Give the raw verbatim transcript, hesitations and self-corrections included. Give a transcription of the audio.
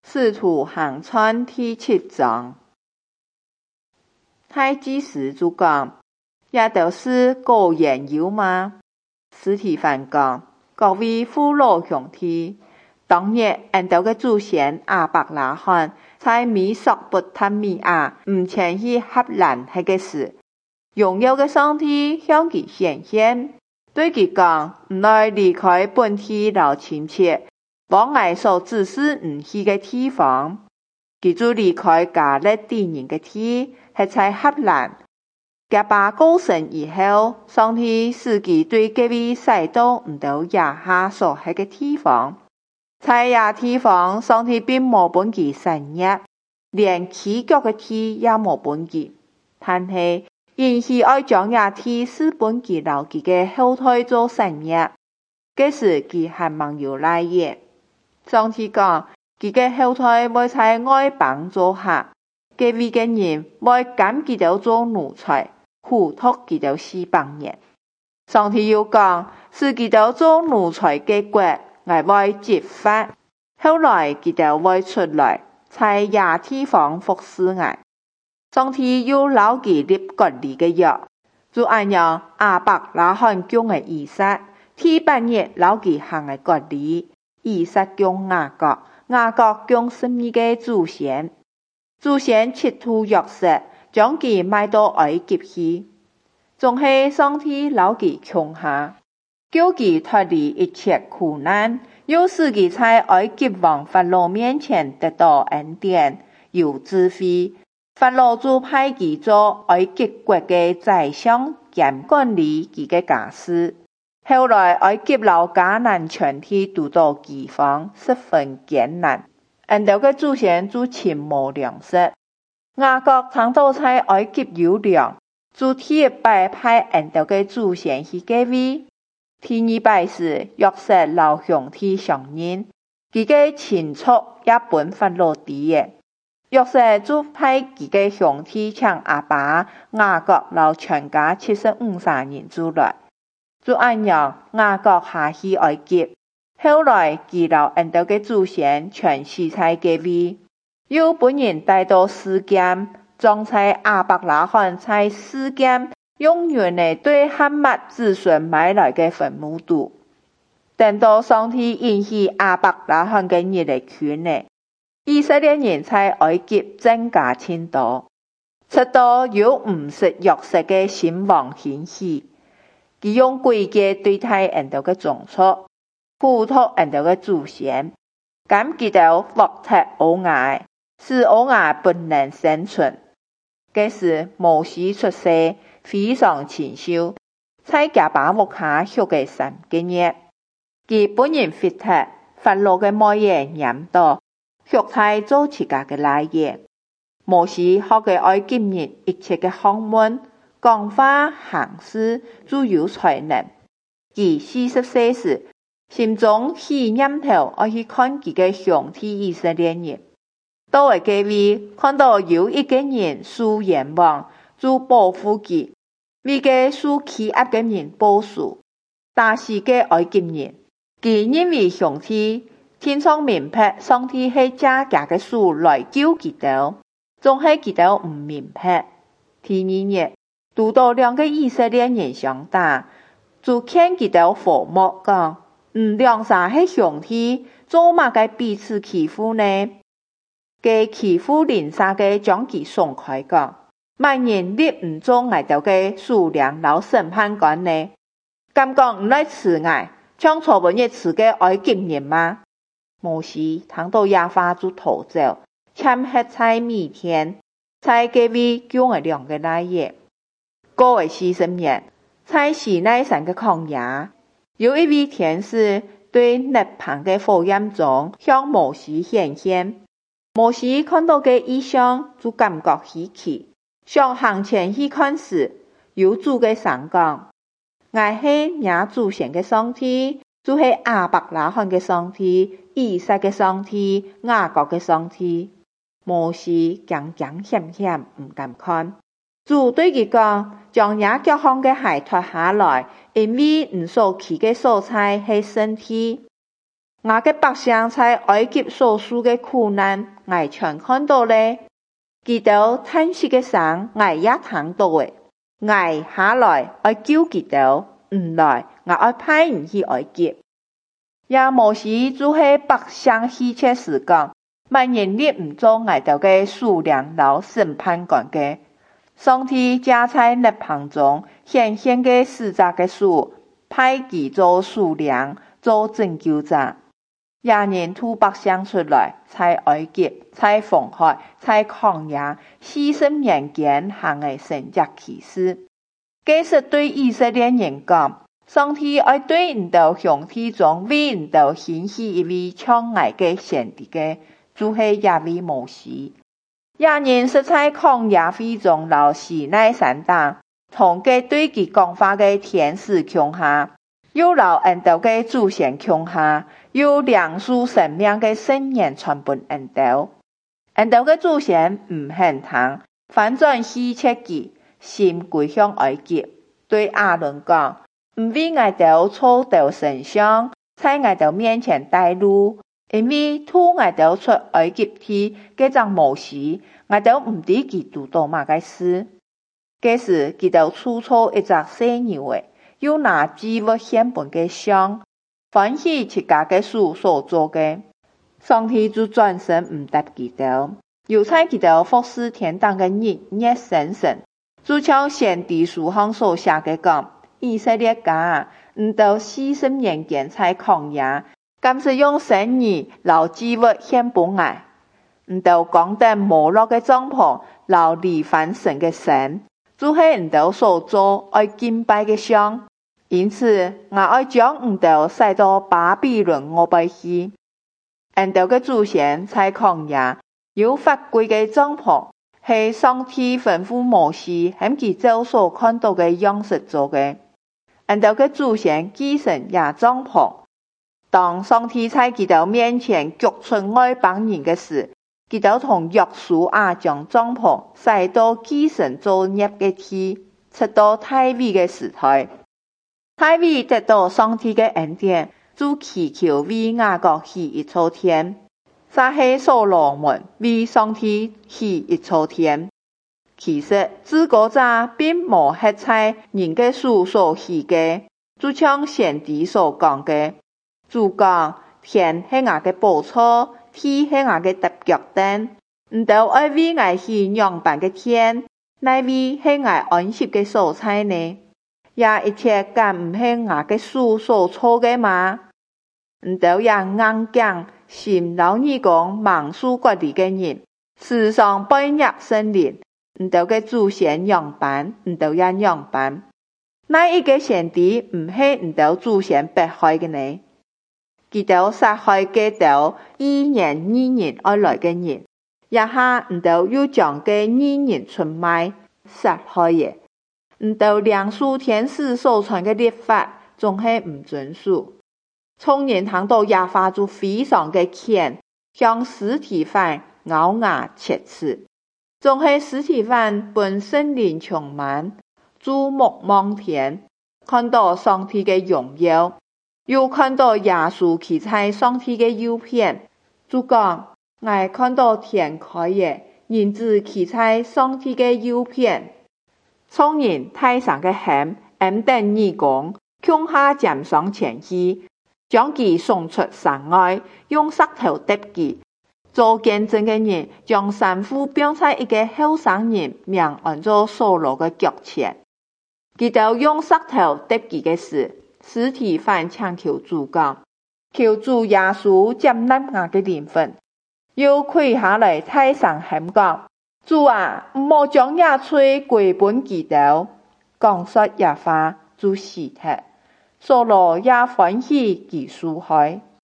使徒行傳第七章，大祭司就講：也都是果然有嗎？司提反講：各位父老兄弟，當日俺哋嘅祖先亞伯拉罕在美索不達米亞唔前去合蘭迄個時，榮耀嘅上帝向佢顯現，對佢講：唔來離開本地老親戚，往我所指示唔去嘅地方。佢就離開加勒底人嘅地，係在合蘭。佢把過身以後，上帝使佢對這位使到唔到亞哈所喺嘅地方。在亞地方，上帝並冇本佢產業，連起腳嘅地也冇本佢。但係，因佢愛將亞地使本佢留佢嘅後代做產業，這時佢還望有來也。上帝講：佢嘅後代會在外邦做客，這位嘅人會趕佢哋做奴才，付託佢哋四百年。上帝又講：使佢哋做奴才嘅國，我會揭發。後來佢哋會出來，在亞地方服侍我。上帝又留佢立割禮嘅約，就按樣亞伯拉罕供嘅以撒，第八日留佢行嘅割禮。以撒供雅各，雅各供十二個祖先，祖先企圖約瑟，將佢賣到埃及去。總係上帝留佢窮下，叫佢脫離一切苦難，又使佢在埃及王法老面前得到恩典，有智慧。法老就派佢做埃及國嘅宰相兼管理佢嘅家事。後來埃及老迦南全體都到饑荒，十分艱難。俺哋嘅祖先就尋無糧食。雅各聽到在埃及有糧，就第一擺派俺哋嘅祖先去隔位。第二擺時，約瑟老兄弟相認，佢嘅親屬也本法老知嘅。約瑟就派佢嘅兄弟請阿爸雅各老全家七十五三人出來。就按樣雅各下去埃及，後來佢老俺哋嘅祖先全死在隔位，又本人帶到示劍，裝在亞伯拉罕在示劍永遠嘅對哈密子孫買來嘅墳墓度。等到上帝允許亞伯拉罕嘅日嚟權呢，以色列人在埃及增加千多，直到有唔識約瑟嘅新王興起。佢用詭計對待俺哋嘅種族，付託俺哋嘅祖先，咁佢哋獲得歐亞，使歐亞不能生存。這時摩西出世，非常清秀，在甲巴木下學嘅三個月，佢本人fit特法老嘅模樣染到，學太做自家嘅來嘢。摩西學嘅埃及人一切嘅學問。講話行事就有才能。佢四十歲時，心中起念頭要去看佢嘅兄弟以色列人。到了這位，看到有一個人受閻王，就保護佢，為個受欺壓嘅人報仇，打死個埃及人。佢因為兄弟天上明白上帝係假假嘅書來救佢哋，總係佢哋唔明白。第二日。遇到兩個以色列人相打，就勸佢哋和睦講：唔兩三係兄弟，做乜嘅彼此欺負呢？佢欺負鄰舍嘅將佢鬆開講：萬人立唔做我哋嘅數量老審判官呢？咁講唔來刺我，像錯本日刺嘅埃及人嗎？摩西聽到亞法就逃走，潛伏在米田，在這位叫我兩個來也。過為四十年，在西奈山嘅曠野，有一位天使對熱旁嘅火焰中向摩西顯現。摩西看到嘅異象，就感覺稀奇，想行前去看時，有主嘅聲講：我係你祖先嘅上帝，就係亞伯拉罕嘅上帝、以撒嘅上帝、雅各嘅上帝。摩西驚驚險險唔敢看。主對佢講：將亞腳上嘅鞋脫下來，因為唔所去嘅所在係聖地。 我嘅百姓在埃及所受嘅苦難，我全看到咧。佢哋嘆息嘅聲，我也聽到嘅。我下來愛救佢哋，唔來我愛派人去埃及。也摩西就係百姓希切時講，萬人力唔做我哋嘅數量老審判官嘅。上帝加在列邦中顯現嘅使者嘅書，派佢做數量，做拯救者。也人吐百姓出來，在埃及，在紅海，在曠野，四十年間行嘅神蹟奇事。這是對以色列人講，上帝愛對唔到兄弟中為唔到興起一位像我嘅先知嘅，就係耶位摩西。也人是在曠野會中老西奈山頂，同佢對佢講話嘅天使共下，又老恩道嘅祖先共下，又兩數生命嘅聖言傳本恩道。恩道嘅祖先唔肯聽，反轉希切記，心歸向埃及，對亞倫講，唔為我哋操到神像，在我哋面前帶路，因為吐我哋出埃及地嘅張摩西，我哋唔知佢做到乜嘅事。這時佢哋出錯一隻細牛嘅，又拿祭物獻本嘅像，歡喜自家嘅手所做嘅，上帝就轉身唔答佢哋，又在佢哋服侍天堂嘅日夜神神，就像先知書上所寫嘅講，以色列家唔到四十年間在曠野，咁是用神兒留祭物獻本愛，唔到講得摩洛嘅帳篷留離反神嘅神，就係唔到所做愛敬拜嘅像。因此，我愛將唔到使到巴比倫我背去。唔到嘅祖先在曠野有法規嘅帳篷，係上帝吩咐摩西喺佢照所看到嘅樣式做嘅。唔到嘅祖先繼承也帳篷。當上帝在佢哋面前逐出外邦人嘅時，佢哋同約書亞將帳篷使到繼承作業嘅地，直到大衛嘅時代。大衛得到上帝嘅恩典，就祈求為雅各起一座殿，撒係所羅門為上帝起一座殿。其實自古者並無係在人嘅手所起嘅，就像先知所講嘅，主講天係我嘅寶座，地係我嘅踏腳凳，唔到愛為我起樣板嘅天，乃為係我安息嘅所在呢？也一切敢唔係我嘅手所做嘅嗎？唔到也硬講，心老耳講盲數國里嘅人，時常背入森林，唔到嘅祖先樣板，唔到也樣板。那一個先知唔係唔到祖先迫害嘅呢？佢哋殺害嘅到依然依然而來嘅人，一下唔到又將嘅依然出賣殺害嘅。唔到兩數天使所傳嘅律法，仲係唔遵守。從人聽到耶華就非常嘅氣，向司提反咬牙切齒。仲係司提反本聖靈充滿，注目望天，看到上帝嘅榮耀，又看到耶穌企在上帝嘅右邊，就講：我看到天開嘅，人子企在上帝嘅右邊。從人太上嘅險，唔等義工，向下站上前去，將其送出山外，用石頭揼佢。做見證嘅人將山斧綁在一個後生人命按咗掃羅嘅腳前。佢就用石頭揼佢嘅時，司提反請求主講，求主耶穌接納我嘅靈魂，又跪下來太上險講。主啊，唔好將野炊歸本佢哋，講說野話就死掉。掃羅也歡喜佢受害。